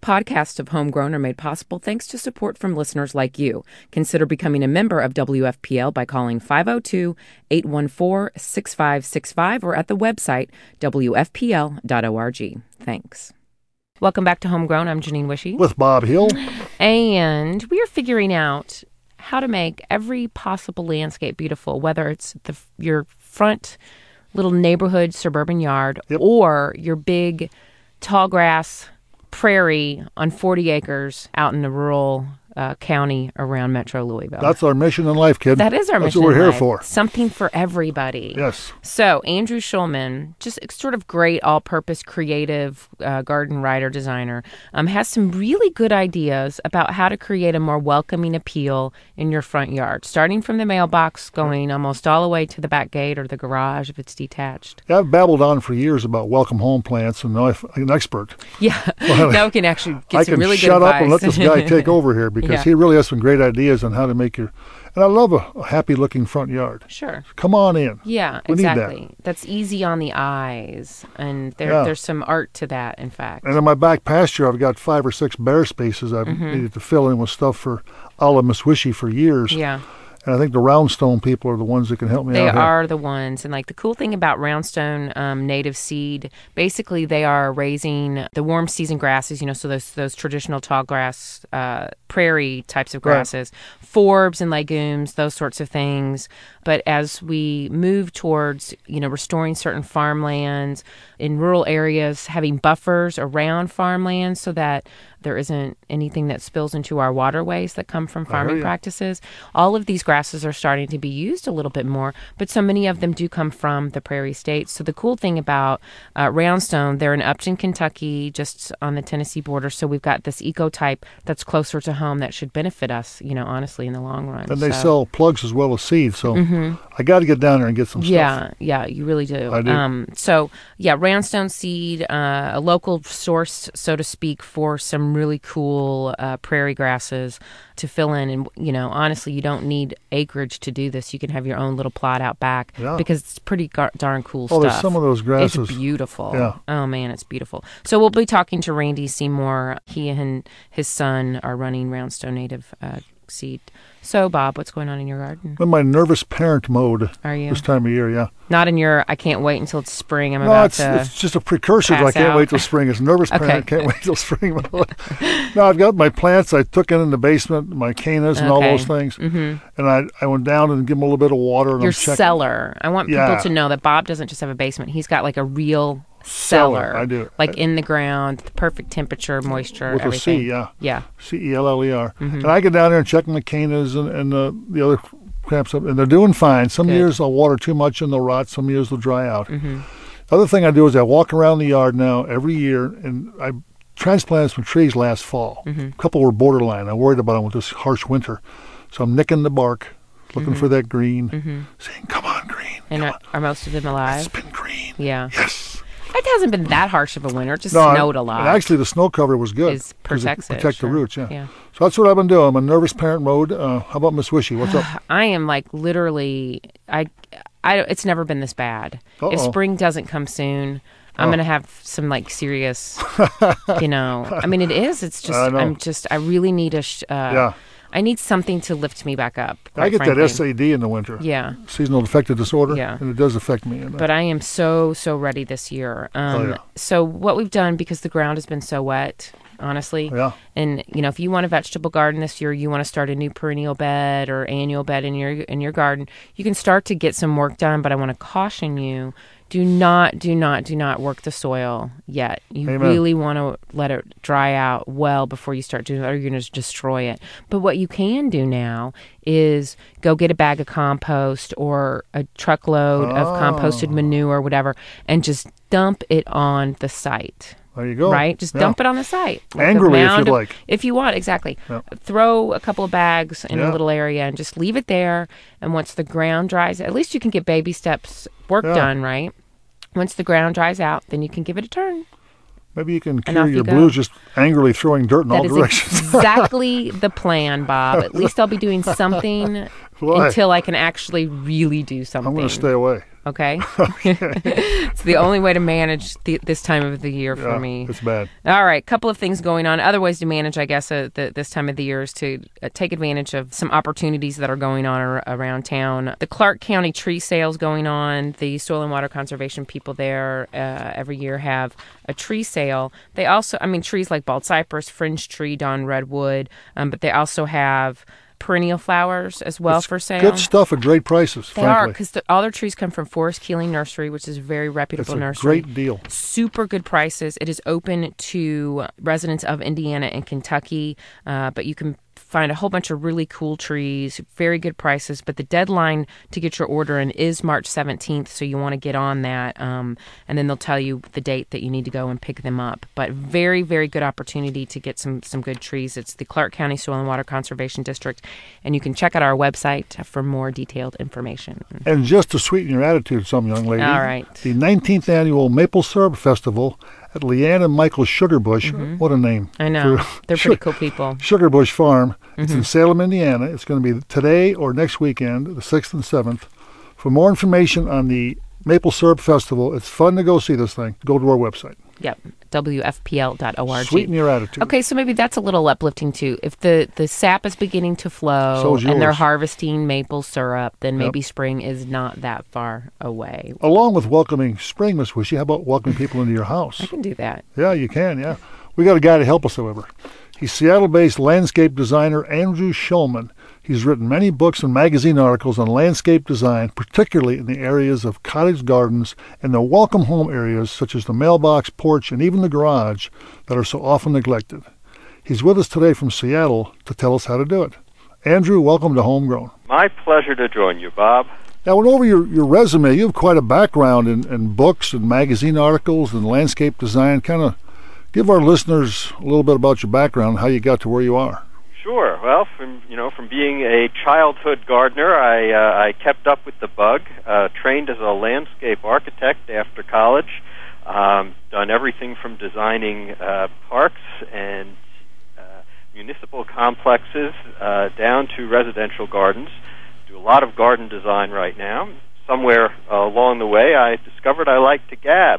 Podcasts of Homegrown are made possible thanks to support from listeners like you. Consider becoming a member of WFPL by calling 502-814-6565 or at the website wfpl.org. Thanks. Welcome back to Homegrown. I'm Janine Wishy. With Bob Hill. And we are figuring out how to make every possible landscape beautiful, whether it's your front little neighborhood suburban yard or your big tall grass prairie on 40 acres out in the rural county around Metro Louisville. That's our mission in life, kid. That is our mission in life. That's what we're here for. Something for everybody. Yes. So Andrew Schulman, just sort of great all-purpose creative garden writer, designer, has some really good ideas about how to create a more welcoming appeal in your front yard, starting from the mailbox, going almost all the way to the back gate or the garage if it's detached. Yeah, I've babbled on for years about welcome home plants, and now I'm an expert. Yeah, now we can actually get some really good advice. I can shut up and let this guy take over here because he really has some great ideas on how to make your... And I love a happy-looking front yard. Sure. Come on in. Yeah, we exactly. Need that. That's easy on the eyes, and there's some art to that, in fact. And in my back pasture, I've got 5 or 6 bare spaces I've needed to fill in with stuff for a la Miss Wishy for years. Yeah. And I think the Roundstone people are the ones that can help me out here. They are the ones. And like the cool thing about Roundstone native seed, basically they are raising the warm season grasses, so those traditional tall grass, prairie types of grasses, forbs and legumes, those sorts of things. But as we move towards, restoring certain farmlands in rural areas, having buffers around farmlands so that there isn't anything that spills into our waterways that come from farming practices. All of these grasses are starting to be used a little bit more, but so many of them do come from the prairie states. So the cool thing about Roundstone, they're in Upton, Kentucky, just on the Tennessee border. So we've got this eco-type that's closer to home that should benefit us, honestly, in the long run. And they sell plugs as well as seeds, so I got to get down there and get some stuff. Yeah, you really do. I do. Roundstone seed, a local source, so to speak, for some really cool prairie grasses to fill in. And, honestly, you don't need acreage to do this. You can have your own little plot out back because it's pretty darn cool stuff. Oh, there's some of those grasses. It's beautiful. Yeah. Oh, man, it's beautiful. So we'll be talking to Randy Seymour. He and his son are running Roundstone native seed. So, Bob, what's going on in your garden? I'm in my nervous parent mode. Are you? This time of year, yeah. Not in your, I can't wait until it's spring. It's just a precursor to I can't wait till spring. It's nervous parent, can't wait till spring. No, I've got my plants I took in the basement, my cannas and all those things. And I went down and give them a little bit of water. And your cellar. I want people to know that Bob doesn't just have a basement. He's got like a real cellar. I do. Like in the ground, the perfect temperature, moisture, with everything. With a C, Yeah. C-E-L-L-E-R. And I get down there and check my cannas and the other cramps up, and they're doing fine. Some years I'll water too much and they'll rot. Some years they'll dry out. The other thing I do is I walk around the yard now every year, and I transplanted some trees last fall. A couple were borderline. I worried about them with this harsh winter. So I'm nicking the bark, looking for that green, saying, come on, green. And are most of them alive? It's been green. Yeah. Yes. It hasn't been that harsh of a winter. It just snowed a lot. And actually, the snow cover was good. It protects it. Protect the roots, yeah. So that's what I've been doing. I'm in nervous parent mode. How about Miss Wishy? What's up? I am like literally, it's never been this bad. If spring doesn't come soon, I'm going to have some like serious, I mean, it is. It's just, I really need I need something to lift me back up. I get frankly. that SAD in the winter. Yeah. Seasonal affective disorder. Yeah. And it does affect me. But I am so ready this year. So what we've done, because the ground has been so wet, honestly. Yeah. And, if you want a vegetable garden this year, you want to start a new perennial bed or annual bed in your garden, you can start to get some work done. But I want to caution you, do not work the soil yet. You really want to let it dry out well before you start doing it, or you're going to destroy it. But what you can do now is go get a bag of compost or a truckload of composted manure or whatever, and just dump it on the site. There you go. Right? Just dump it on the site. Angrily, if you'd like. If you want, exactly. Yeah. Throw a couple of bags in a little area and just leave it there. And once the ground dries, at least you can get baby steps work done, right? Once the ground dries out, then you can give it a turn. Maybe you can cure your blues just angrily throwing dirt in all directions. That is exactly the plan, Bob. At least I'll be doing something until I can actually really do something. I'm going to stay away. Okay? It's the only way to manage this time of the year for me. It's bad. All right, couple of things going on. Other ways to manage, I guess, this time of the year is to take advantage of some opportunities that are going on around town. The Clark County tree sales going on. The Soil and Water Conservation people there every year have a tree sale. They also, trees like bald cypress, fringe tree, dawn redwood, but they also have perennial flowers as well for sale. Good stuff at great prices, They are, because all their trees come from Forest Keeling Nursery, which is a very reputable nursery. Great deal. Super good prices. It is open to residents of Indiana and Kentucky, but you can find a whole bunch of really cool trees, very good prices. But the deadline to get your order in is March 17th, so you want to get on that. And then they'll tell you the date that you need to go and pick them up. But very, very good opportunity to get some good trees. It's the Clark County Soil and Water Conservation District, and you can check out our website for more detailed information. And just to sweeten your attitude, some young lady, all right, the 19th Annual Maple Syrup Festival at Leanne and Michael Sugarbush. What a name. I know. They're pretty cool people. Sugarbush Farm. It's in Salem, Indiana. It's going to be today or next weekend, the 6th and 7th. For more information on the Maple Syrup Festival, it's fun to go see this thing. Go to our website. Yep, wfpl.org. Sweeten your attitude. Okay, so maybe that's a little uplifting too. If the sap is beginning to flow and they're harvesting maple syrup, then maybe spring is not that far away. Along with welcoming spring, Miss Wishy, how about welcoming people into your house? I can do that. Yeah, you can, yeah. We got a guy to help us, however. He's Seattle-based landscape designer Andrew Schulman. He's written many books and magazine articles on landscape design, particularly in the areas of cottage gardens and the welcome home areas such as the mailbox, porch, and even the garage that are so often neglected. He's with us today from Seattle to tell us how to do it. Andrew, welcome to Homegrown. My pleasure to join you, Bob. Now, I went over your resume. You have quite a background in books and magazine articles and landscape design. Kind of give our listeners a little bit about your background, how you got to where you are. Sure. Well, from being a childhood gardener, I kept up with the bug. Trained as a landscape architect after college. Done everything from designing parks and municipal complexes down to residential gardens. Do a lot of garden design right now. Somewhere along the way, I discovered I like to gab.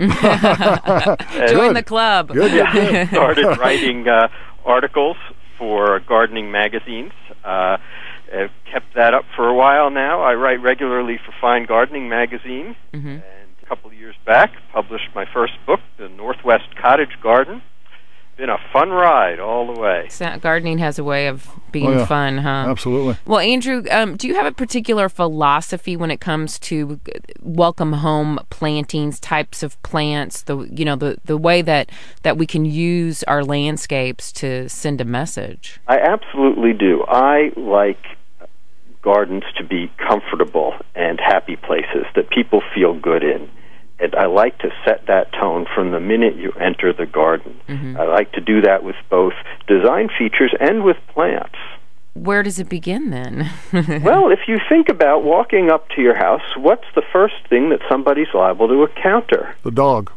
Join the club. Good. Started writing articles for gardening magazines. I've kept that up for a while now. I write regularly for Fine Gardening magazine, and a couple of years back published my first book, The Northwest Cottage Garden. Been a fun ride all the way. Gardening has a way of being fun, huh? Absolutely. Well, Andrew, do you have a particular philosophy when it comes to welcome home plantings, types of plants, the way that we can use our landscapes to send a message? I absolutely do. I like gardens to be comfortable and happy places that people feel good in. And I like to set that tone from the minute you enter the garden. I like to do that with both design features and with plants. Where does it begin, then? Well, if you think about walking up to your house, what's the first thing that somebody's liable to encounter? The dog.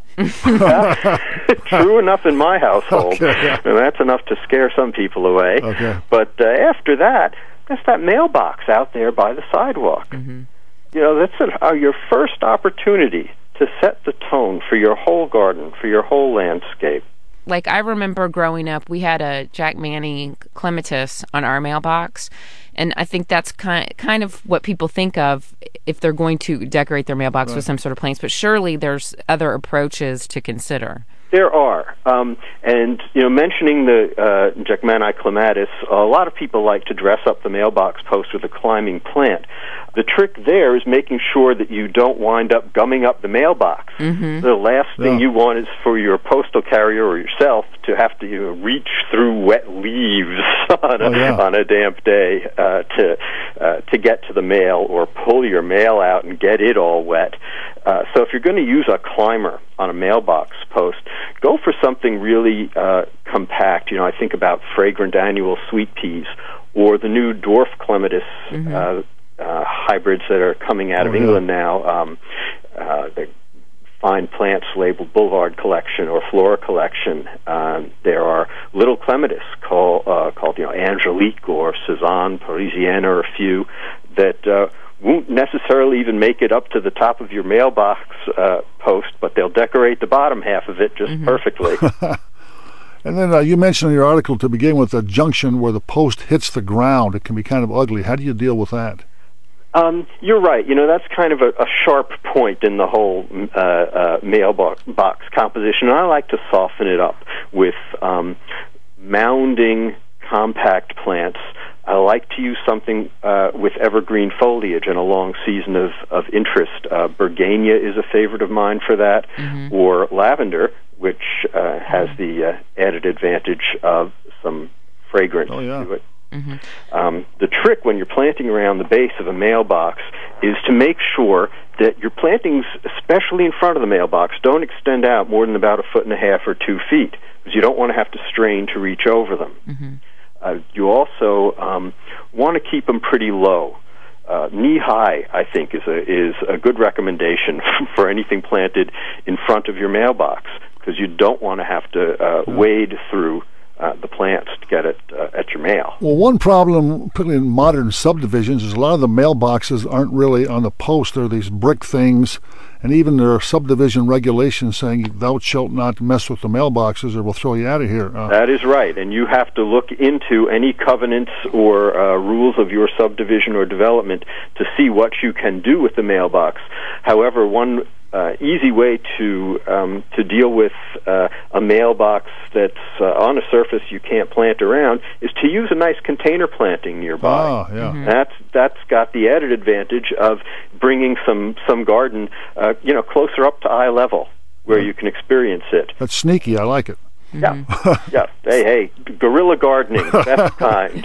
True enough in my household. Okay, yeah. And that's enough to scare some people away. Okay. But after that, there's that mailbox out there by the sidewalk. That's your first opportunity to set the tone for your whole garden, for your whole landscape. Like, I remember growing up, we had a Jack Manny clematis on our mailbox, and I think that's kind of what people think of if they're going to decorate their mailbox with some sort of plants, but surely there's other approaches to consider. There are. And mentioning the Jack Manny clematis, a lot of people like to dress up the mailbox post with a climbing plant. The trick there is making sure that you don't wind up gumming up the mailbox. The last thing you want is for your postal carrier or yourself to have to reach through wet leaves on a damp day to get to the mail, or pull your mail out and get it all wet. So if you're going to use a climber on a mailbox post, go for something really compact. I think about fragrant annual sweet peas, or the new dwarf clematis hybrids that are coming out of England now. The fine plants labeled Boulevard Collection or Flora Collection. There are little clematis called Angelique or Cezanne Parisienne, or a few that won't necessarily even make it up to the top of your mailbox post, but they'll decorate the bottom half of it just perfectly. And then you mentioned in your article to begin with a junction where the post hits the ground. It can be kind of ugly. How do you deal with that? You're right. That's kind of a sharp point in the whole mailbox composition. And I like to soften it up with mounding compact plants. I like to use something with evergreen foliage and a long season of interest. Bergania is a favorite of mine for that, or lavender, which has the added advantage of some fragrance to it. The trick when you're planting around the base of a mailbox is to make sure that your plantings, especially in front of the mailbox, don't extend out more than about 1.5 or 2 feet, because you don't want to have to strain to reach over them. You also want to keep them pretty low. Knee-high, I think, is a good recommendation for anything planted in front of your mailbox, because you don't want to have to wade through the plants to get it at your mail. Well, one problem, particularly in modern subdivisions, is a lot of the mailboxes aren't really on the post. They're these brick things, and even there are subdivision regulations saying thou shalt not mess with the mailboxes or we'll throw you out of here. That is right, and you have to look into any covenants or rules of your subdivision or development to see what you can do with the mailbox. However, one easy way to deal with a mailbox that's on a surface you can't plant around is to use a nice container planting nearby. That's got the added advantage of bringing some garden closer up to eye level where you can experience it. That's sneaky. I like it. Yeah. Hey, guerrilla gardening, best kind.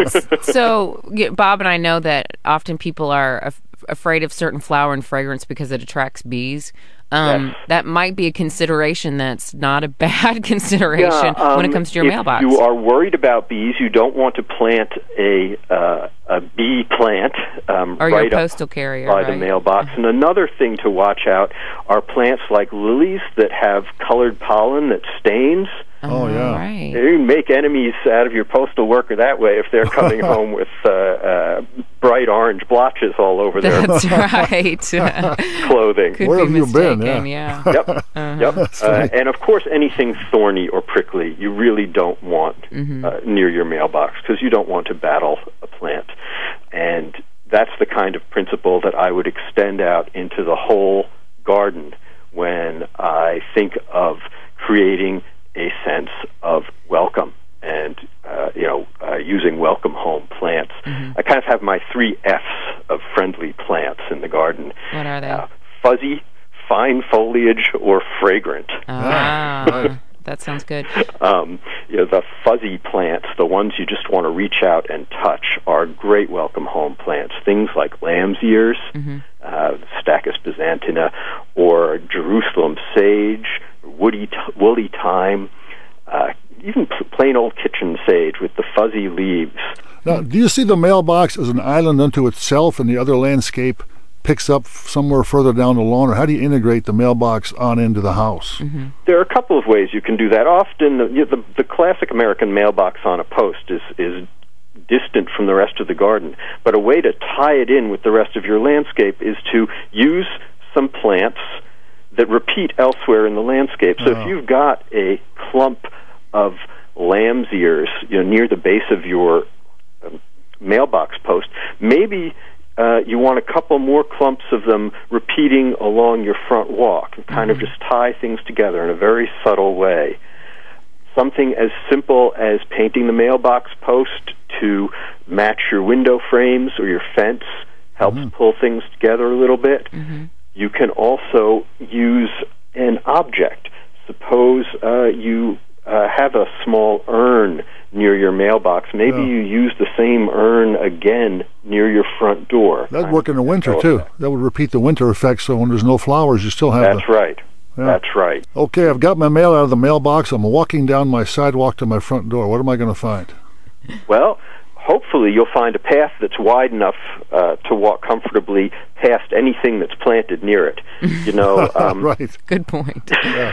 So, Bob and I know that often people are afraid of certain flower and fragrance because it attracts bees. That might be a consideration that's not a bad consideration when it comes to your mailbox. If you are worried about bees, you don't want to plant a bee plant or right your postal carrier by the mailbox. And another thing to watch out are plants like lilies that have colored pollen that stains. Oh, yeah. Right. You can make enemies out of your postal worker that way if they're coming home with bright orange blotches all over their That's right. clothing. Where have you been? Yeah. Yep. And of course, anything thorny or prickly, you really don't want near your mailbox, because you don't want to battle a plant. And that's the kind of principle that I would extend out into the whole garden when I think of creating a sense of welcome and using welcome home plants. I kind of have my 3 F's of friendly plants in the garden. What are they? Fuzzy, fine foliage, or fragrant. That sounds good. The fuzzy plants, the ones you just want to reach out and touch, are great welcome home plants. Things like lamb's ears, Stachys byzantina, or Jerusalem sage, woolly thyme, even plain old kitchen sage with the fuzzy leaves. Now, do you see the mailbox as an island unto itself and the other landscape picks up somewhere further down the lawn, or how do you integrate the mailbox on into the house? There are a couple of ways you can do that. Often, the classic American mailbox on a post is distant from the rest of the garden, but a way to tie it in with the rest of your landscape is to use some plants that repeat elsewhere in the landscape. So if you've got a clump of lamb's ears near the base of your mailbox post, maybe you want a couple more clumps of them repeating along your front walk and kind of just tie things together in a very subtle way. Something as simple as painting the mailbox post to match your window frames or your fence helps pull things together a little bit. You can also use an object. Suppose you have a small urn near your mailbox. Maybe you use the same urn again near your front door. That'd work in the winter, too. That would repeat the winter effect, so when there's no flowers, you still have That's right. Yeah. That's right. Okay, I've got my mail out of the mailbox. I'm walking down my sidewalk to my front door. What am I going to find? Well, hopefully you'll find a path that's wide enough to walk comfortably past anything that's planted near it. Right. Good point.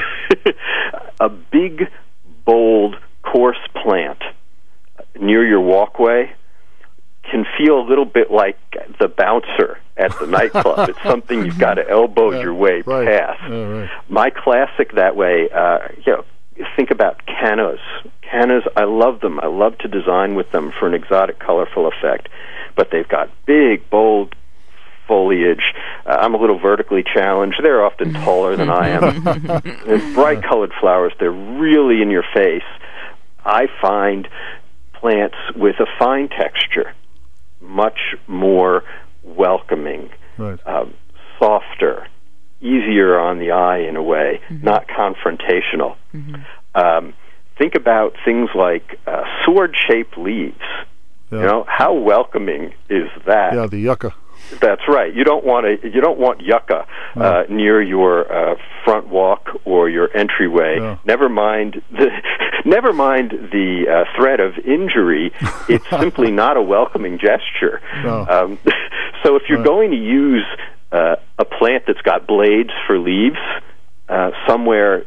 A big, bold, coarse plant near your walkway can feel a little bit like the bouncer at the nightclub. It's something you've got to elbow your way past. Right. My classic that way, think about cannas. Cannas, I love them. I love to design with them for an exotic, colorful effect. But they've got big, bold foliage. I'm a little vertically challenged. They're often taller than I am. And bright-colored flowers, they're really in your face. I find plants with a fine texture much more welcoming, softer, easier on the eye in a way, not confrontational. Think about things like sword-shaped leaves. Yeah. You know, how welcoming is that? Yeah, the yucca. That's right. You don't want yucca near your front walk or your entryway. No. Never mind the threat of injury. It's simply not a welcoming gesture. No. So if you're going to use a plant that's got blades for leaves somewhere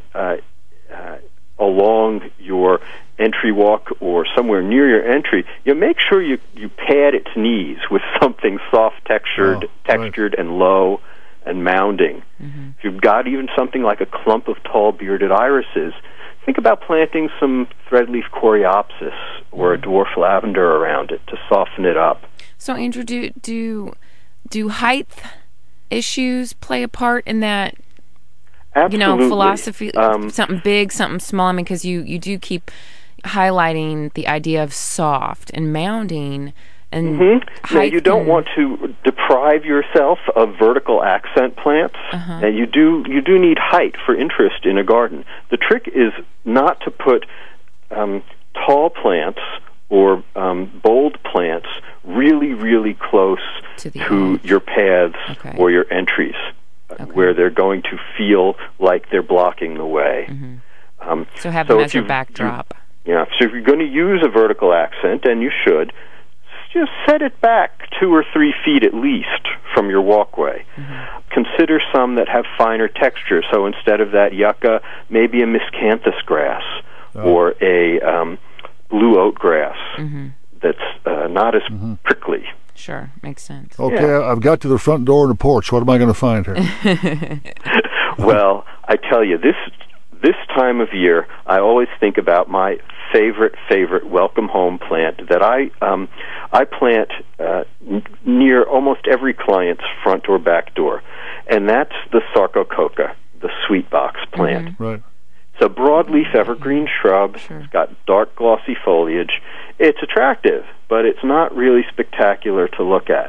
along your entry walk or somewhere near your entry, make sure you pad its knees with something soft textured and low and mounding. If you've got even something like a clump of tall bearded irises, think about planting some threadleaf coreopsis or a dwarf lavender around it to soften it up. So, Andrew, do height issues play a part in that? Absolutely. Philosophy, something big, something small. I mean, because you do keep highlighting the idea of soft and mounding and Now, you don't want to deprive yourself of vertical accent plants. And you do need height for interest in a garden. The trick is not to put tall plants or bold plants really, really close to your paths or your entries. Where they're going to feel like they're blocking the way. So have them as a backdrop. So if you're going to use a vertical accent, and you should, just set it back 2 or 3 feet at least from your walkway. Consider some that have finer texture. So instead of that yucca, maybe a miscanthus grass or a blue oat grass that's not as prickly. Sure, makes sense. Okay, I've got to the front door and the porch. What am I going to find here? Well, I tell you, this time of year, I always think about my favorite welcome home plant that I plant near almost every client's front or back door, and that's the Sarcococa, the sweet box plant. Right. It's a broadleaf evergreen shrub. It's got dark glossy foliage. It's attractive, but it's not really spectacular to look at.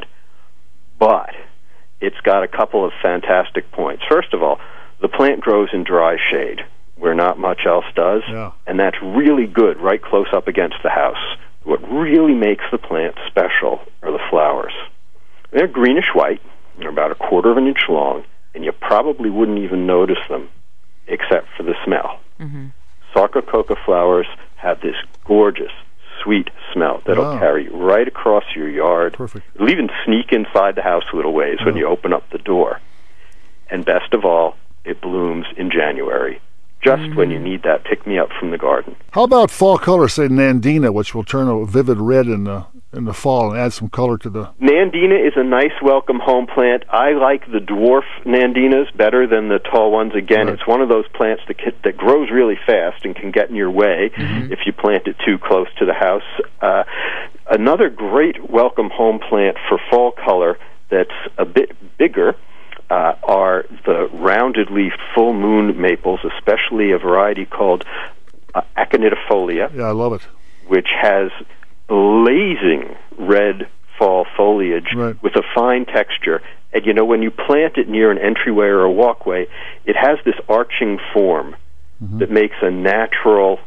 But it's got a couple of fantastic points. First of all, the plant grows in dry shade, where not much else does, and that's really good right close up against the house. What really makes the plant special are the flowers. They're greenish-white, they're about 1/4 inch long, and you probably wouldn't even notice them, except for the smell. Sarcococa flowers have this gorgeous, sweet smell that'll carry right across your yard. Perfect. It'll even sneak inside the house a little ways when you open up the door. And best of all, it blooms in January, just when you need that pick-me-up from the garden. How about fall color, say Nandina, which will turn a vivid red in the fall and add some color to the... Nandina is a nice welcome home plant. I like the dwarf Nandinas better than the tall ones. Again, it's one of those plants that grows really fast and can get in your way if you plant it too close to the house. Another great welcome home plant for fall color that's a bit bigger are the rounded-leafed full moon maples, especially a variety called Aconidifolia. Yeah, I love it. Which has blazing red fall foliage with a fine texture. And, when you plant it near an entryway or a walkway, it has this arching form that makes a natural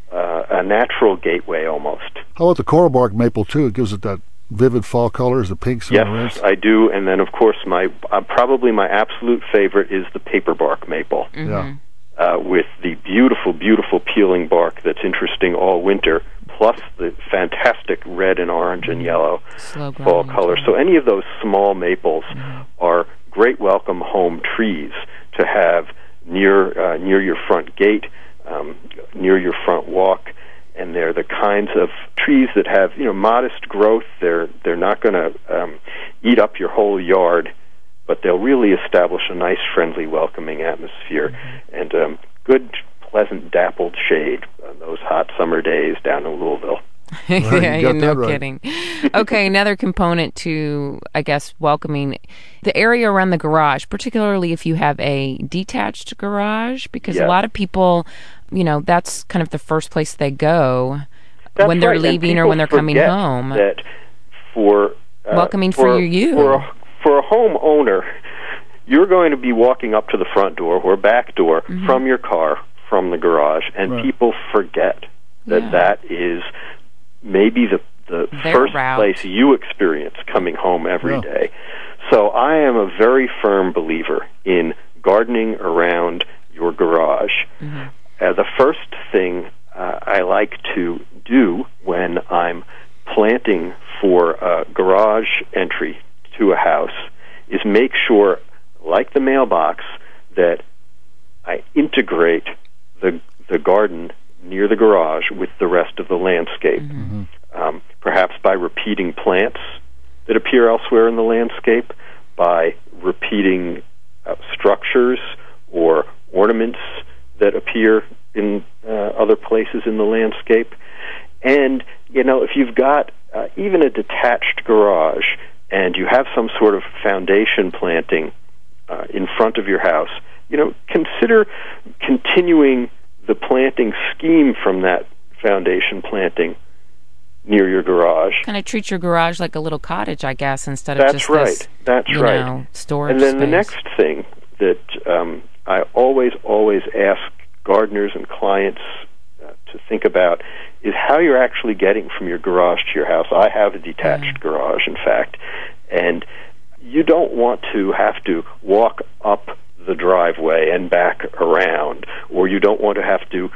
gateway almost. How about the coral bark maple, too? It gives it that vivid fall colors, the pinks and the reds. Yes, I do. And then, of course, probably my absolute favorite is the paperbark maple. With the beautiful, beautiful peeling bark that's interesting all winter, plus the fantastic red and orange and yellow fall color. So any of those small maples are great welcome home trees to have near your front gate, near your front walk, and they're the kinds of trees that have modest growth. They're not going to eat up your whole yard, but they'll really establish a nice, friendly, welcoming atmosphere and good, pleasant, dappled shade on those hot summer days down in Louisville. Yeah, no kidding. Okay, another component to, I guess, welcoming the area around the garage, particularly if you have a detached garage, because a lot of people, that's kind of the first place they go when they're leaving or when they're coming home. That for welcoming for you. For a homeowner, you're going to be walking up to the front door or back door from your car, from the garage, and people forget that is maybe the first place you experience coming home every day. So I am a very firm believer in gardening around your garage. The first thing I like to do when I'm planting for a garage entry to a house is make sure, like the mailbox, that I integrate the garden near the garage with the rest of the landscape. Perhaps by repeating plants that appear elsewhere in the landscape, by repeating structures or ornaments that appear in other places in the landscape. And, if you've got even a detached garage and you have some sort of foundation planting in front of your house, consider continuing the planting scheme from that foundation planting near your garage. Kind of treat your garage like a little cottage, I guess, instead of just this, storage And then space. The next thing that I always ask gardeners and clients to think about is how you're actually getting from your garage to your house. I have a detached garage, in fact, and you don't want to have to walk up the driveway and back around, or you don't want to have to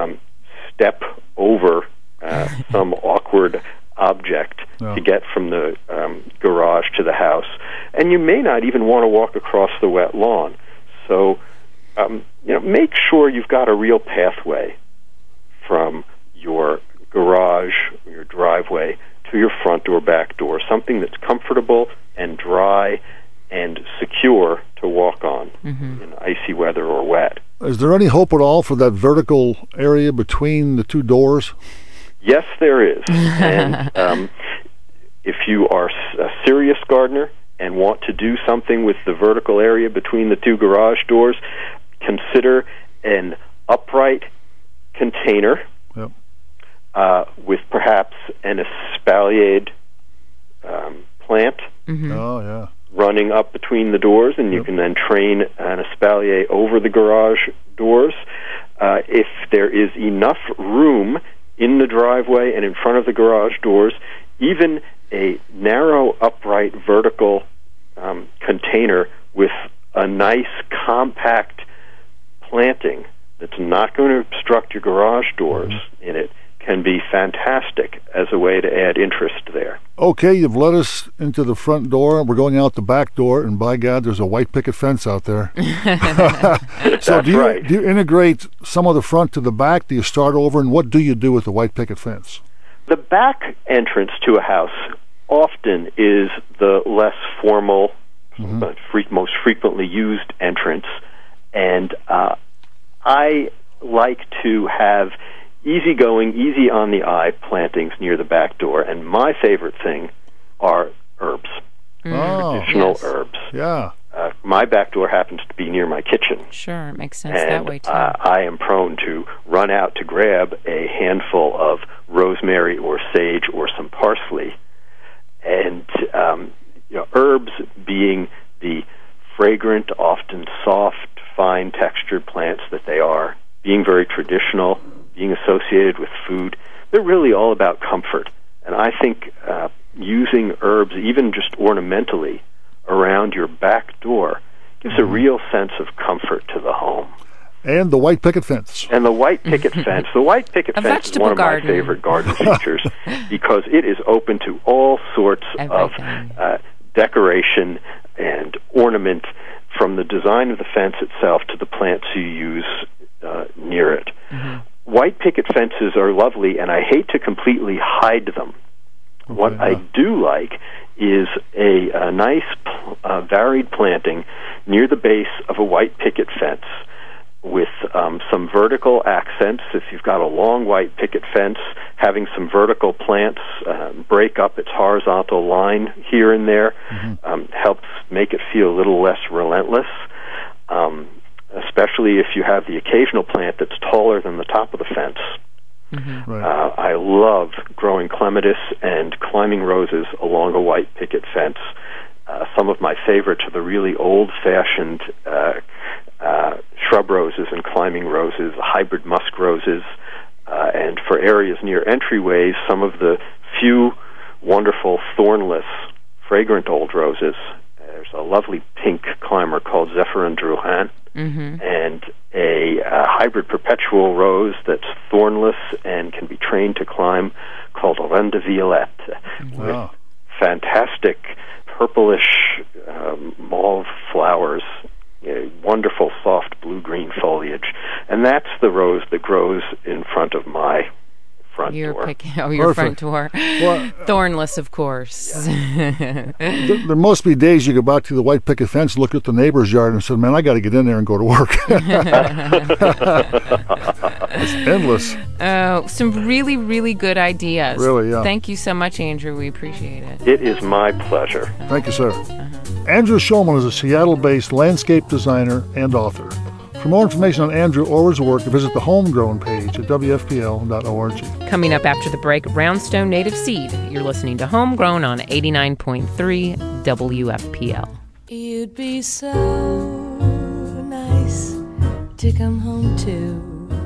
step over some awkward object to get from the garage to the house. And you may not even want to walk across the wet lawn. So, make sure you've got a real pathway from your garage, your driveway, to your front or back door, something that's comfortable and dry and secure to walk on in icy weather or wet. Is there any hope at all for that vertical area between the two doors? Yes, there is. And if you are a serious gardener and want to do something with the vertical area between the two garage doors, consider an upright container with perhaps an espaliered plant running up between the doors, and you can then train an espalier over the garage doors. If there is enough room in the driveway and in front of the garage doors, even a narrow, upright, vertical container with a nice, compact planting that's not going to obstruct your garage doors in it can be fantastic as a way to add interest there. Okay, you've led us into the front door. We're going out the back door, and by God, there's a white picket fence out there. So do you integrate some of the front to the back? Do you start over, and what do you do with the white picket fence? The back entrance to a house often is the less formal, most frequently used entrance, and I like to have easygoing, easy on the eye plantings near the back door, and my favorite thing are herbs, traditional herbs. Yeah. My back door happens to be near my kitchen. Sure, it makes sense and, that way too. I am prone to run out to grab a handful of rosemary or sage or some parsley, and herbs being the fragrant, often soft, fine textured plants that they are, being very traditional, being associated with food, they're really all about comfort. And I think using herbs, even just ornamentally, around your back door gives a real sense of comfort to the home. And the white picket fence. And the white picket fence. The white picket fence is one of my favorite garden features because it is open to all sorts of decoration and ornament, from the design of the fence itself to the plants you use near it. white picket fences are lovely, and I hate to completely hide them. Okay, What I do like is a nice varied planting near the base of a white picket fence with some vertical accents. If you've got a long white picket fence, having some vertical plants break up its horizontal line here and there helps make it feel a little less relentless, especially if you have the occasional plant that's taller than the top of the fence. Right. I love growing clematis and climbing roses along a white picket fence. Some of my favorites are the really old-fashioned shrub roses and climbing roses, hybrid musk roses, and for areas near entryways, some of the few wonderful thornless, fragrant old roses. There's a lovely pink climber called Zephyrin Drouhin, and a hybrid perpetual rose that's thornless and can be trained to climb called Reine de Violette, with fantastic purplish mauve flowers, wonderful soft blue-green foliage. And that's the rose that grows in front of my front door. Your front door. Well, Thornless, of course. there must be days you go back to the white picket fence, look at the neighbor's yard, and say, man, I got to get in there and go to work. It's endless. Oh, some really, really good ideas. Really, yeah. Thank you so much, Andrew. We appreciate it. It is my pleasure. Thank you, sir. Andrew Schulman is a Seattle-based landscape designer and author. For more information on Andrew or his work, visit the Homegrown page at wfpl.org. Coming up after the break, Roundstone Native Seed. You're listening to Homegrown on 89.3 WFPL. You'd be so nice to come home to.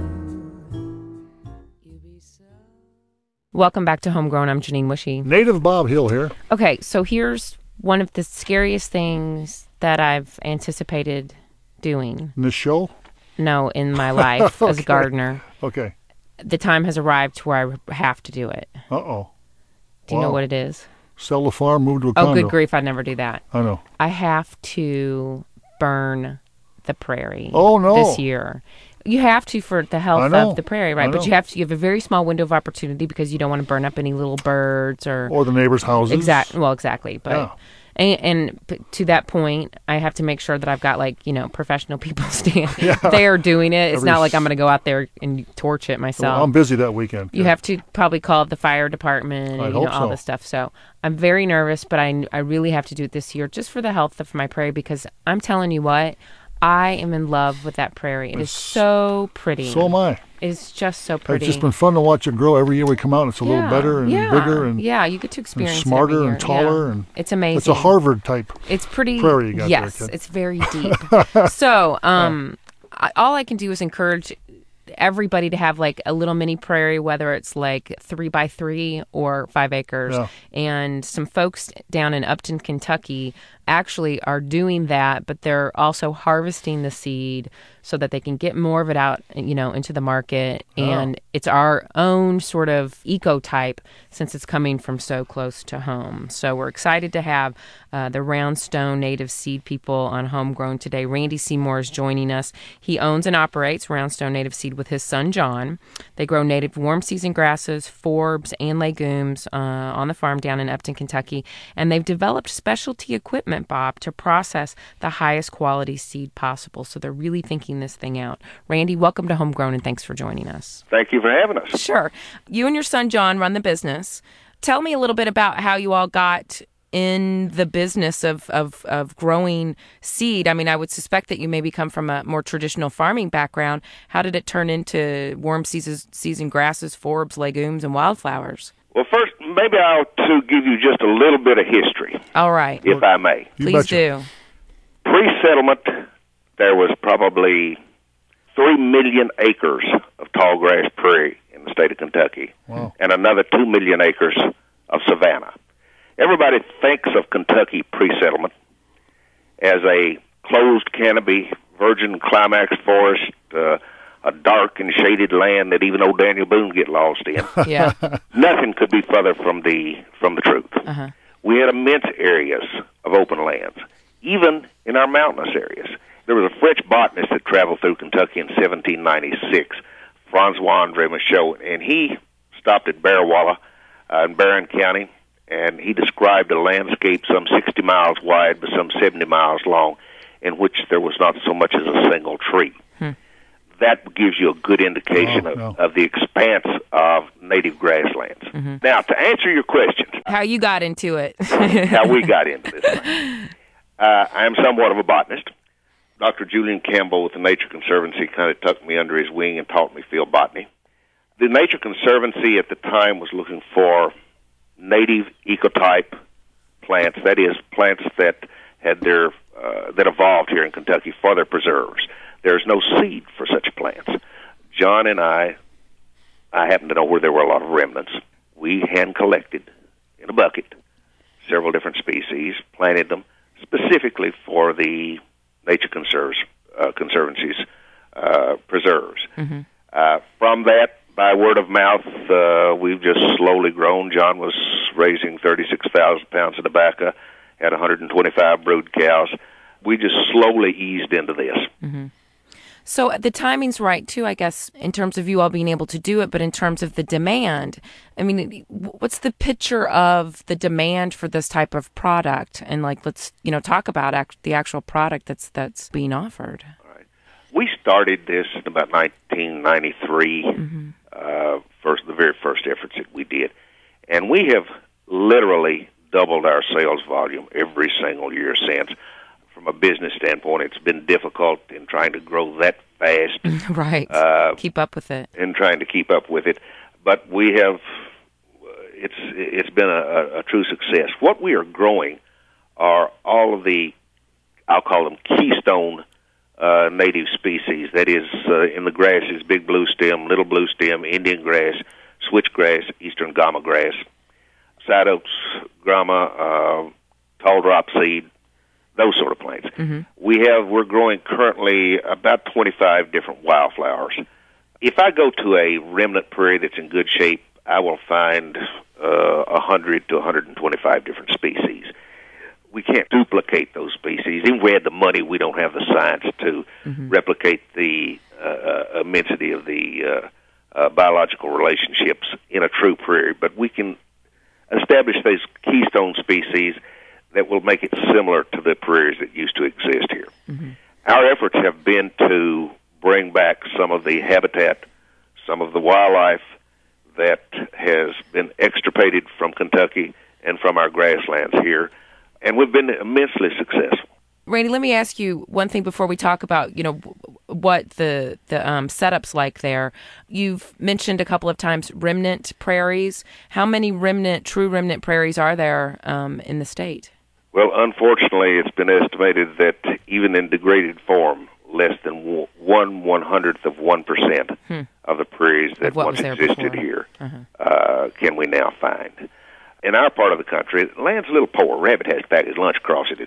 Welcome back to Homegrown. I'm Janine Wishy. Native Bob Hill here. Okay, so here's one of the scariest things that I've anticipated doing. In this show? No, in my life as a gardener. Okay. The time has arrived to where I have to do it. Uh-oh. Do you know what it is? Sell the farm, move to a Oh, condo. good grief, I'd never do that. I know. I have to burn the prairie this year. You have to for the health of the prairie, right? But you have a very small window of opportunity because you don't want to burn up any little birds or the neighbors' houses. Exactly. But yeah. And to that point, I have to make sure that I've got professional people there doing it. It's not like I'm going to go out there and torch it myself. Well, I'm busy that weekend. You have to probably call up the fire department and all this stuff. So I'm very nervous, but I really have to do it this year just for the health of my prairie because I'm telling you what, I am in love with that prairie. It is so pretty. So am I. It's just so pretty. It's just been fun to watch it grow. Every year we come out, and it's a little better and bigger and you get to experience and smarter it every year. and taller and it's amazing. It's a Harvard type. It's pretty prairie you got yes, there, kid. It's very deep. So, all I can do is encourage everybody to have a little mini prairie, whether it's 3x3 or 5 acres. Yeah. And some folks down in Upton, Kentucky actually are doing that, but they're also harvesting the seed so that they can get more of it out, into the market. And it's our own sort of eco-type since it's coming from so close to home. So we're excited to have the Roundstone Native Seed people on Homegrown today. Randy Seymour is joining us. He owns and operates Roundstone Native Seed with his son, John. They grow native warm season grasses, forbs, and legumes on the farm down in Upton, Kentucky. And they've developed specialty equipment, Bob, to process the highest quality seed possible. So they're really thinking this thing out. Randy, welcome to Homegrown, and thanks for joining us. Thank you for having us. Sure. You and your son, John, run the business. Tell me a little bit about how you all got in the business of growing seed. I mean, I would suspect that you maybe come from a more traditional farming background. How did it turn into warm season grasses, forbs, legumes, and wildflowers? Well, first, maybe I ought to give you just a little bit of history. All right. If I may. Please do. Pre-settlement, there was probably 3 million acres of tallgrass prairie in the state of Kentucky, and another 2 million acres of savanna. Everybody thinks of Kentucky pre-settlement as a closed canopy, virgin climax forest, a dark and shaded land that even old Daniel Boone get lost in. Yeah. Nothing could be further from the truth. Uh-huh. We had immense areas of open lands, even in our mountainous areas. There was a French botanist that traveled through Kentucky in 1796, Francois Andre Michaud, and he stopped at Bearwalla in Barron County, and he described a landscape some 60 miles wide but some 70 miles long, in which there was not so much as a single tree. That gives you a good indication of the expanse of native grasslands. Now, to answer your question, how you got into it? How we got into this thing. I am somewhat of a botanist. Dr. Julian Campbell with the Nature Conservancy kind of tucked me under his wing and taught me field botany. The Nature Conservancy at the time was looking for native ecotype plants, that is, plants that had that evolved here in Kentucky for their preserves. There's no seed for such plants. John and I happen to know where there were a lot of remnants. We hand-collected in a bucket several different species, planted them specifically for the Nature Conservancy's preserves. From that, by word of mouth, we've just slowly grown. John was raising 36,000 pounds of tobacco, had 125 brood cows. We just slowly eased into this. So the timing's right, too, I guess, in terms of you all being able to do it, but in terms of the demand, I mean, what's the picture of the demand for this type of product? And, like, let's, talk about the actual product that's being offered. Right. We started this in about 1993, the very first efforts that we did. And we have literally doubled our sales volume every single year since. From a business standpoint, it's been difficult in trying to grow that fast. Right. Keep up with it. And trying to keep up with it. But we have, it's been a true success. What we are growing are all of the, I'll call them keystone native species. That is, in the grasses, big blue stem, little blue stem, Indian grass, switchgrass, eastern gama grass, side oaks, grama, tall drop seed, those sort of plants. We're growing currently about 25 different wildflowers. If I go to a remnant prairie that's in good shape, I will find 100 to 125 different species. We can't duplicate those species. Even if we had the money, we don't have the science to replicate the immensity of the biological relationships in a true prairie. But we can establish those keystone species that will make it similar to the prairies that used to exist here. Our efforts have been to bring back some of the habitat, some of the wildlife that has been extirpated from Kentucky and from our grasslands here, and we've been immensely successful. Randy, let me ask you one thing before we talk about, what the setup's like there. You've mentioned a couple of times remnant prairies. How many true remnant prairies are there in the state? Well, unfortunately, it's been estimated that even in degraded form, less than 1/100th of 1% of the prairies that once existed here can we now find. In our part of the country, the land's a little poor. Rabbit has to pack his lunch across it. It's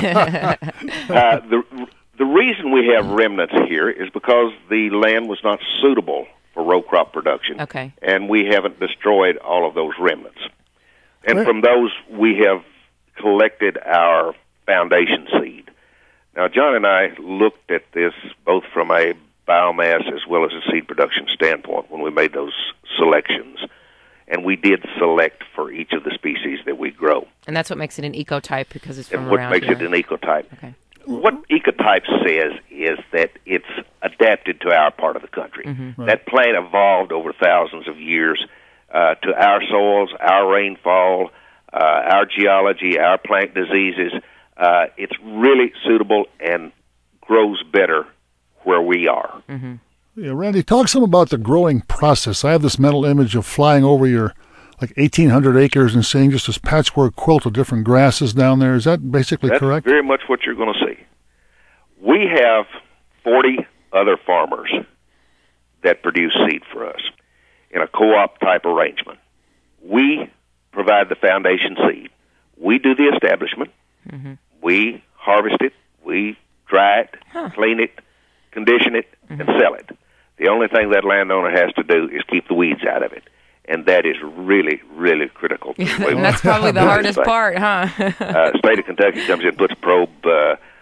poor. The reason we have remnants here is because the land was not suitable for row crop production, and we haven't destroyed all of those remnants. And from those, we have collected our foundation seed. Now, John and I looked at this both from a biomass as well as a seed production standpoint when we made those selections. And we did select for each of the species that we grow. And that's what makes it an ecotype, because it's from around here. What makes it an ecotype. What ecotype says is that it's adapted to our part of the country. That plant evolved over thousands of years to our soils, our rainfall, our geology, our plant diseases. It's really suitable and grows better where we are. Yeah, Randy, talk some about the growing process. I have this mental image of flying over your 1,800 acres and seeing just this patchwork quilt of different grasses down there. Is that basically correct? That's very much what you're going to see. We have 40 other farmers that produce seed for us in a co-op type arrangement. We provide the foundation seed. We do the establishment. We harvest it. We dry it, clean it, condition it, and sell it. The only thing that landowner has to do is keep the weeds out of it. And that is really, really critical. And that's probably the hardest part, huh? State of Kentucky comes in, puts a probe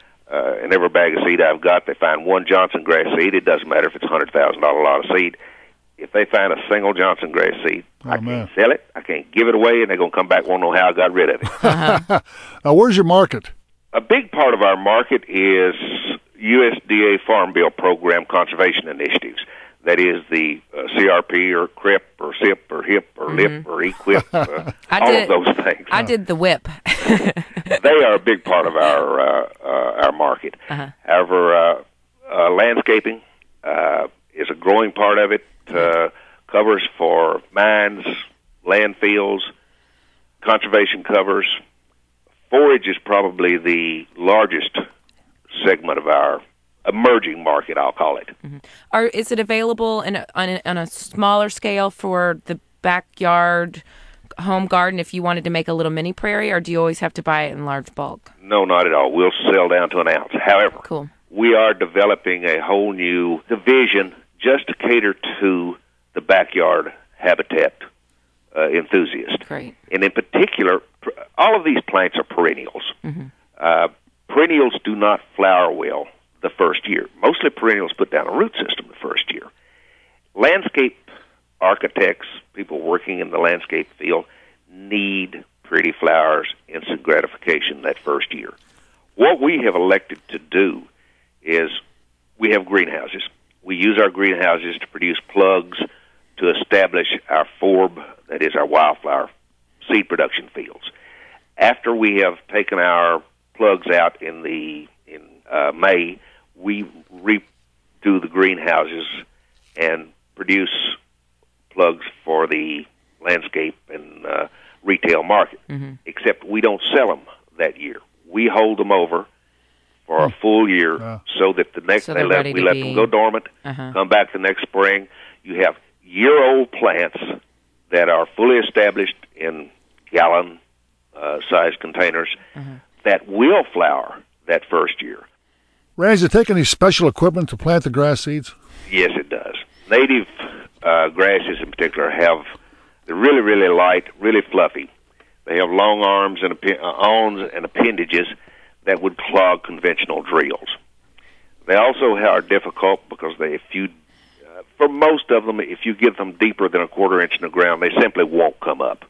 in every bag of seed I've got. They find one Johnson grass seed. It doesn't matter if it's a $100,000 lot of seed. if they find a single Johnson grass seed, I can't sell it, I can't give it away, and they're going to come back and want to know how I got rid of it. Now, where's your market? A big part of our market is USDA Farm Bill program conservation initiatives. That is the CRP or CRIP or SIP or HIP or LIP or EQIP, all of those things. I did the WHIP. They are a big part of our market. However, landscaping is a growing part of it. Covers for mines, landfills, conservation covers. Forage is probably the largest segment of our emerging market, I'll call it. Is it available on a smaller scale for the backyard home garden if you wanted to make a little mini prairie, or do you always have to buy it in large bulk? No, not at all. We'll sell down to an ounce. However, we are developing a whole new division just to cater to the backyard habitat enthusiast. Great. And in particular, all of these plants are perennials. Perennials do not flower well the first year. Mostly perennials put down a root system the first year. Landscape architects, people working in the landscape field, need pretty flowers, instant gratification that first year. What we have elected to do is we have greenhouses. We use our greenhouses to produce plugs to establish our forb, that is our wildflower seed production fields. After we have taken our plugs out in May, we redo the greenhouses and produce plugs for the landscape and retail market. Except we don't sell them that year. We hold them over for a full year so that the next we let them go dormant, come back the next spring. You have year-old plants that are fully established in gallon-sized containers that will flower that first year. Ray, does it take any special equipment to plant the grass seeds? Yes, it does. Native grasses in particular they're really, really light, really fluffy. They have long arms and awns and appendages that would clog conventional drills. They also are difficult because for most of them, if you get them deeper than a quarter inch in the ground, they simply won't come up.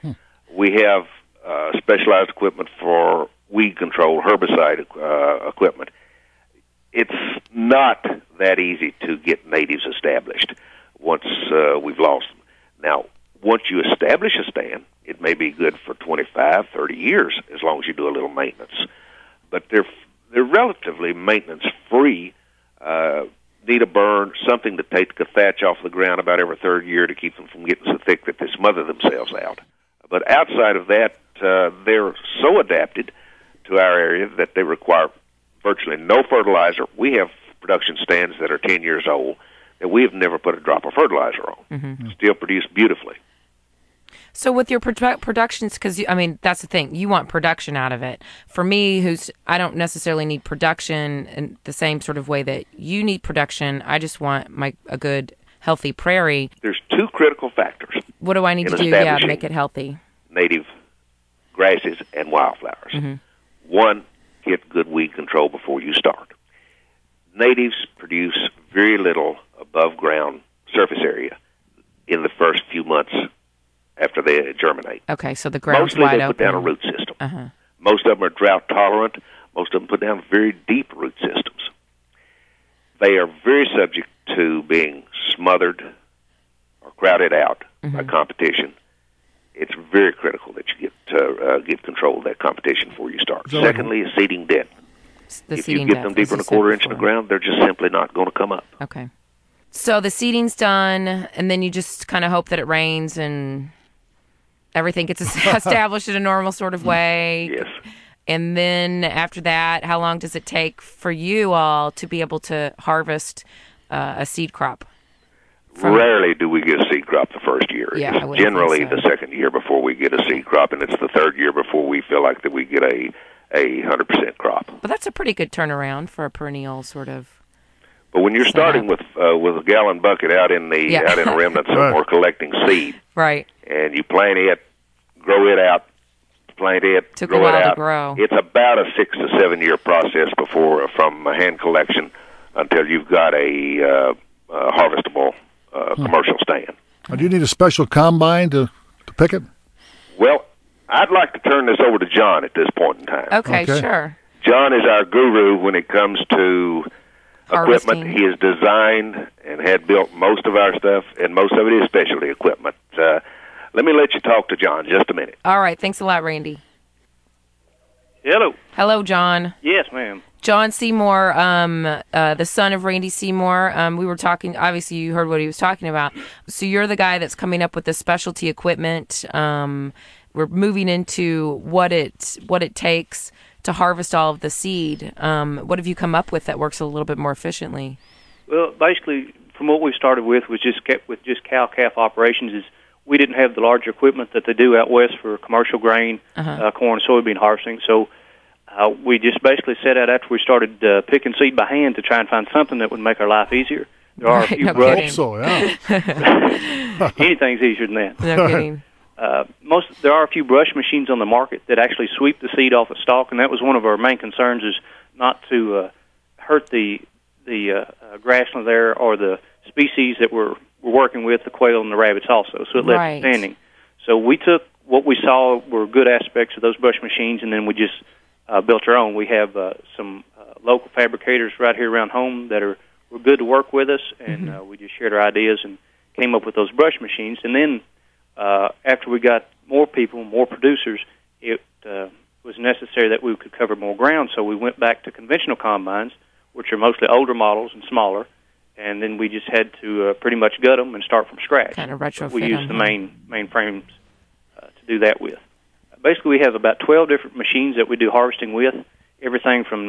We have specialized equipment for weed control, herbicide equipment. It's not that easy to get natives established once we've lost them. Now, once you establish a stand, it may be good for 25, 30 years as long as you do a little maintenance. But they're relatively maintenance-free. Need a burn, something to take the thatch off the ground about every third year to keep them from getting so thick that they smother themselves out. But outside of that, they're so adapted to our area that they require virtually no fertilizer. We have production stands that are 10 years old that we have never put a drop of fertilizer on. Still produce beautifully. So with your productions, because, that's the thing. You want production out of it. For me, I don't necessarily need production in the same sort of way that you need production. I just want a good, healthy prairie. There's two critical factors. What do I need to do to make it healthy? Native grasses and wildflowers. One, get good weed control before you start. Natives produce very little above-ground surface area in the first few months after they germinate. Okay, so the ground's mostly wide they put open. down a root system. Most of them are drought tolerant. Most of them put down very deep root systems. They are very subject to being smothered or crowded out by competition. It's very critical that you get control of that competition before you start. Secondly, is seeding depth. If you get them deeper than a quarter inch in the ground, they're just simply not going to come up. Okay. So the seeding's done, and then you just kind of hope that it rains and everything gets established in a normal sort of way. Yes. And then after that, how long does it take for you all to be able to harvest a seed crop? Rarely do we get a seed crop the first year. Yeah, it's generally the second year before we get a seed crop, and it's the third year before we feel like that we get a 100% crop. But that's a pretty good turnaround for a perennial sort of. But when you're starting with a gallon bucket out in a remnant somewhere collecting seed, right, and you plant it, grow it out, plant it, took grow a while it out. to grow. It's about a 6 to 7 year process from hand collection until you've got a harvestable commercial stand. Do you need a special combine to pick it? Well, I'd like to turn this over to John at this point in time. Okay, sure. John is our guru when it comes to Harvesting. equipment. He has designed and had built most of our stuff, and most of it is specialty equipment. Let me let you talk to John just a minute. All right. Thanks a lot, Randy. Hello. Hello, John. Yes, ma'am. John Seymour, the son of Randy Seymour. We were talking, obviously you heard what he was talking about. So you're the guy that's coming up with the specialty equipment. We're moving into what it takes to harvest all of the seed. What have you come up with that works a little bit more efficiently? Well, basically, from what we started with was just cow-calf operations. Is we didn't have the larger equipment that they do out west for commercial grain, corn, soybean harvesting. So we just basically set out after we started picking seed by hand to try and find something that would make our life easier. There are a few brush. Hope so, yeah. Anything's easier than that. No kidding. There are a few brush machines on the market that actually sweep the seed off a stalk, and that was one of our main concerns, is not to hurt the grassland there or the species that we're working with, the quail and the rabbits also. So it left it standing. So we took what we saw were good aspects of those brush machines, and then we just built our own. We have some local fabricators right here around home that were good to work with us, and we just shared our ideas and came up with those brush machines. And then after we got more people, more producers, it was necessary that we could cover more ground, so we went back to conventional combines, which are mostly older models and smaller, and then we just had to pretty much gut them and start from scratch. Kind of retrofit We used them. the main frames to do that with. Basically, we have about 12 different machines that we do harvesting with, everything from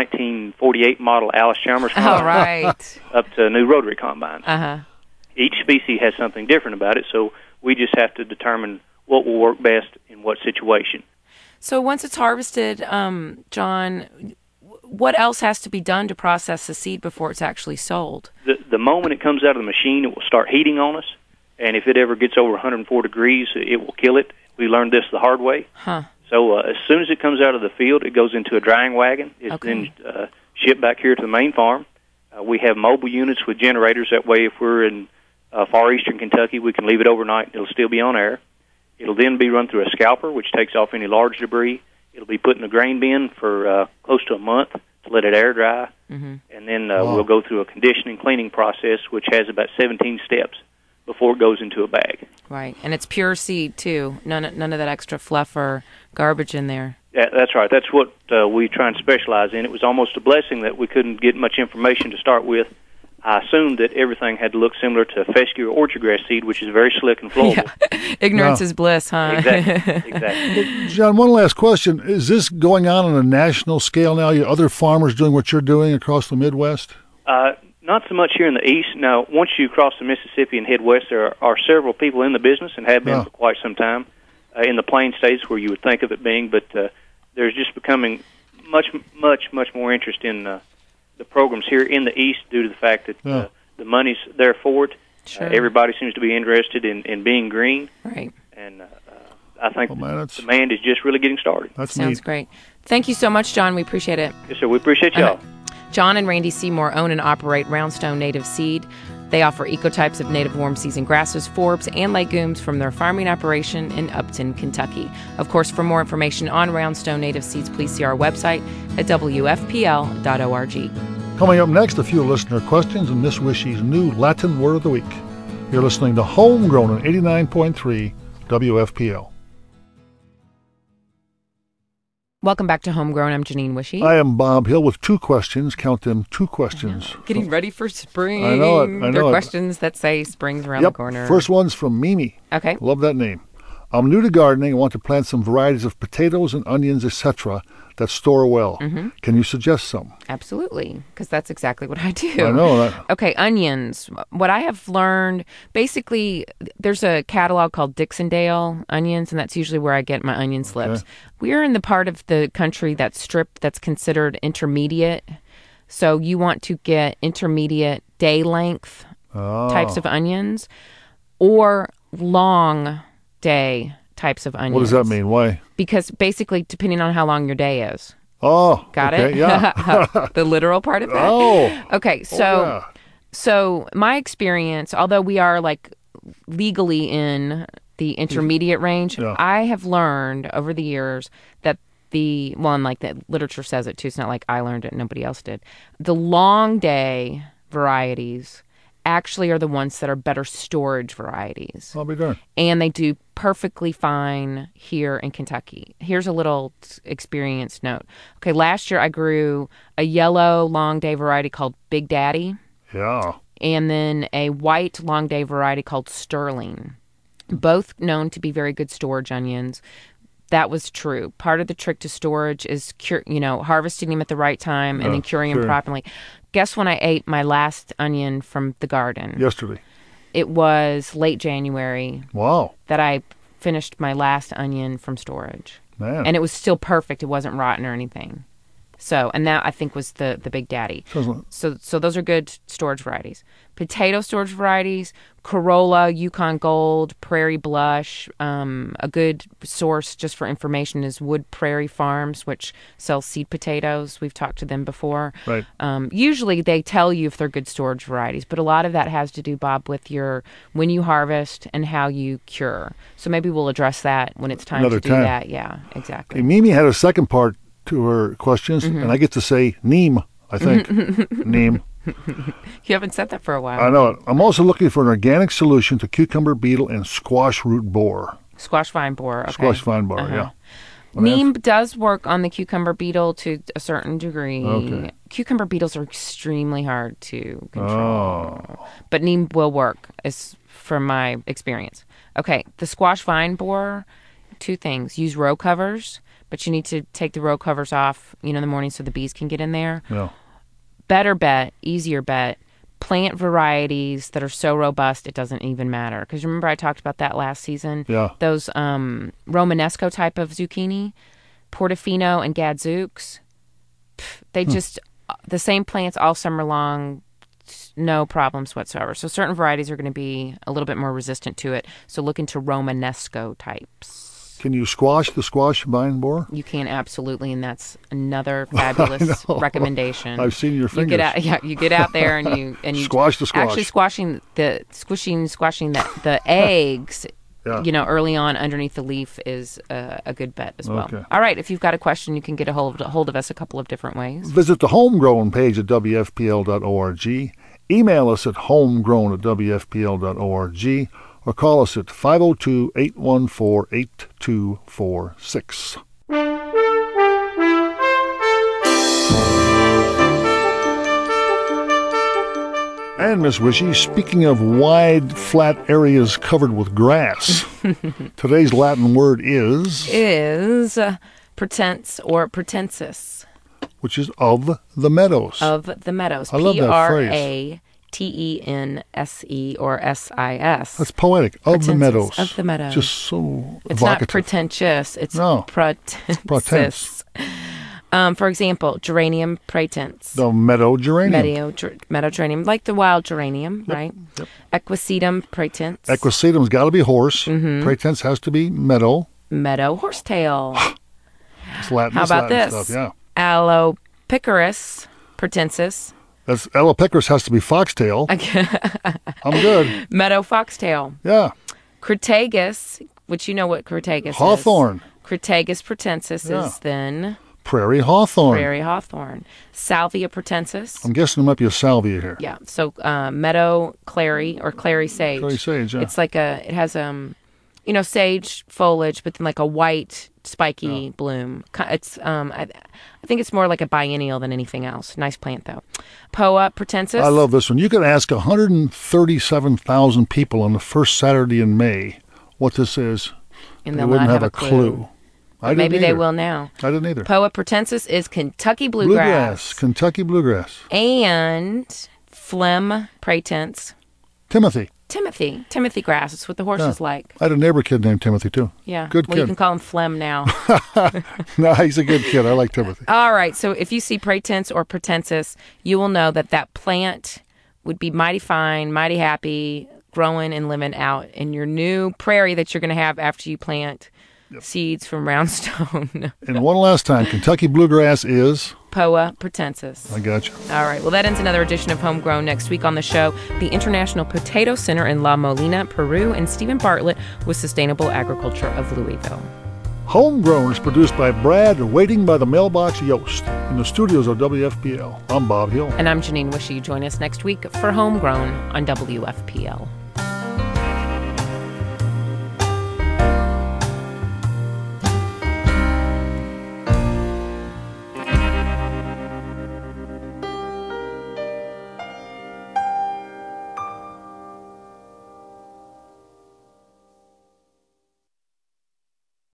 1948 model Alice Chalmers All combines right. up to new rotary combines. Uh-huh. Each species has something different about it, so we just have to determine what will work best in what situation. So once it's harvested, John, what else has to be done to process the seed before it's actually sold? The moment it comes out of the machine, it will start heating on us, and if it ever gets over 104 degrees, it will kill it. We learned this the hard way. Huh. So as soon as it comes out of the field, it goes into a drying wagon. It's then shipped back here to the main farm. We have mobile units with generators. That way, if we're in far eastern Kentucky, we can leave it overnight. It'll still be on air. It'll then be run through a scalper, which takes off any large debris. It'll be put in a grain bin for close to a month to let it air dry. And then we'll go through a conditioning, cleaning process, which has about 17 steps before it goes into a bag. Right, and it's pure seed, too. None of that extra fluff or garbage in there. Yeah, that's right. That's what we try and specialize in. It was almost a blessing that we couldn't get much information to start with. I assumed that everything had to look similar to fescue or orchard grass seed, which is very slick and flowable. Yeah. Ignorance is bliss, huh? Exactly. John, one last question. Is this going on a national scale now? You other farmers doing what you're doing across the Midwest? Not so much here in the east. Now, once you cross the Mississippi and head west, there are several people in the business and have been for quite some time in the plain states where you would think of it being, but there's just becoming much more interest in the programs here in the east due to the fact that the money's there for it. Sure. Everybody seems to be interested in being green. Right. And I think the demand is just really getting started. That sounds great. Thank you so much, John. We appreciate it. Yes, sir. We appreciate y'all. John and Randy Seymour own and operate Roundstone Native Seed. They offer ecotypes of native warm season grasses, forbs, and legumes from their farming operation in Upton, Kentucky. Of course, for more information on Roundstone Native Seeds, please see our website at wfpl.org. Coming up next, a few listener questions and Miss Wishy's new Latin word of the week. You're listening to Homegrown on 89.3 WFPL. Welcome back to Homegrown. I'm Janine Wishy. I am Bob Hill with two questions. Count them, two questions. Getting ready for spring. I know it. They're questions that say spring's around the corner. First one's from Mimi. Okay. Love that name. I'm new to gardening and want to plant some varieties of potatoes and onions, etc., that store well. Mm-hmm. Can you suggest some? Absolutely, because that's exactly what I do. I know that. Okay, onions. What I have learned, basically, there's a catalog called Dixondale onions, and that's usually where I get my onion slips. Okay. We're in the part of the country that's considered intermediate. So you want to get intermediate day length types of onions or long day types of onions. What does that mean? Why? Because basically, depending on how long your day is. Oh, got okay, it? Yeah. The literal part of that? Oh. Okay, so So my experience, although we are like legally in the intermediate range, I have learned over the years that and like the literature says it too. It's not like I learned it, nobody else did. The long day varieties actually are the ones that are better storage varieties. I'll be darned. And they do perfectly fine here in Kentucky. Here's a little experience note. Okay, last year I grew a yellow long day variety called Big Daddy. Yeah. And then a white long day variety called Sterling. Both known to be very good storage onions. That was true. Part of the trick to storage is harvesting them at the right time and then curing them properly. Guess when I ate my last onion from the garden? Yesterday. It was late January. Wow. That I finished my last onion from storage. Man. And it was still perfect. It wasn't rotten or anything. So, and that I think was the Big Daddy. So those are good storage varieties. Potato storage varieties, Corolla, Yukon Gold, Prairie Blush. A good source just for information is Wood Prairie Farms, which sells seed potatoes. We've talked to them before. Right. Usually they tell you if they're good storage varieties, but a lot of that has to do, Bob, with when you harvest and how you cure. So maybe we'll address that when it's time to do that. Yeah, exactly. Okay, Mimi had a second part to her questions, and I get to say neem, I think. Neem. You haven't said that for a while. I know it. I'm also looking for an organic solution to cucumber beetle and squash root borer. Squash vine borer, okay. Squash vine borer, yeah. Neem does work on the cucumber beetle to a certain degree. Okay. Cucumber beetles are extremely hard to control. But neem will work, is from my experience. Okay, the squash vine borer, two things. Use row covers. But you need to take the row covers off, in the morning so the bees can get in there. Yeah. Better bet, easier bet, plant varieties that are so robust it doesn't even matter. Because remember I talked about that last season? Yeah. Those Romanesco type of zucchini, Portofino and Gadzooks, they just, the same plants all summer long, no problems whatsoever. So certain varieties are going to be a little bit more resistant to it. So look into Romanesco types. Can you squash the squash vine borer? You can, absolutely, and that's another fabulous recommendation. I've seen your fingers. You get out there and you squash the squash. Actually, squashing the eggs. Yeah. Early on underneath the leaf is a good bet as well. Okay. All right, if you've got a question, you can get a hold of us a couple of different ways. Visit the Homegrown page at WFPL.org. Email us at homegrown@WFPL.org. or call us at 502-814-8246. And Miss Wishy, speaking of wide, flat areas covered with grass, today's Latin word is pretense or pretensis. Which is of the meadows. Of the meadows. I love that phrase. Tense or SIS. That's poetic. Of the meadows. Of the meadows. Just so it's evocative. Not pretentious. It's pretense. For example, geranium pratense. The meadow geranium. Meadow geranium, like the wild geranium, right? Yep. Equisetum pratense. Equisetum's got to be horse. Mm-hmm. Pratense has to be meadow. Meadow horsetail. It's Latin. How about Latin this? Stuff, yeah. Alopecorus pratensis. That's Alopecorus has to be foxtail. I'm good. Meadow foxtail. Yeah. Crataegus, which you know what Crataegus is. Hawthorn. Crataegus pratensis is then prairie hawthorn. Prairie hawthorn. Salvia pratensis. I'm guessing there might be a salvia here. Yeah. So meadow clary or clary sage. Clary sage, yeah. It's like it has sage foliage, but then like a white spiky bloom. It's I think it's more like a biennial than anything else. Nice plant though. Poa pratensis. I love this one. You could ask 137,000 people on the first Saturday in May what this is. And they wouldn't have a clue. Maybe they will now. I didn't either. Poa pratensis is Kentucky bluegrass. Kentucky bluegrass. And phlegm pratense. Timothy grass. It's what the horses like. I had a neighbor kid named Timothy, too. Yeah. Good kid. You can call him Phlegm now. No, he's a good kid. I like Timothy. All right. So if you see pratense or pratensis, you will know that plant would be mighty fine, mighty happy, growing and living out in your new prairie that you're going to have after you plant seeds from Roundstone. And one last time, Kentucky bluegrass is? Poa pratensis. I got you. All right. Well, that ends another edition of Homegrown. Next week on the show, the International Potato Center in La Molina, Peru, and Stephen Bartlett with Sustainable Agriculture of Louisville. Homegrown is produced by Brad, waiting by the mailbox Yost, in the studios of WFPL. I'm Bob Hill. And I'm Janine Wishy. Join us next week for Homegrown on WFPL.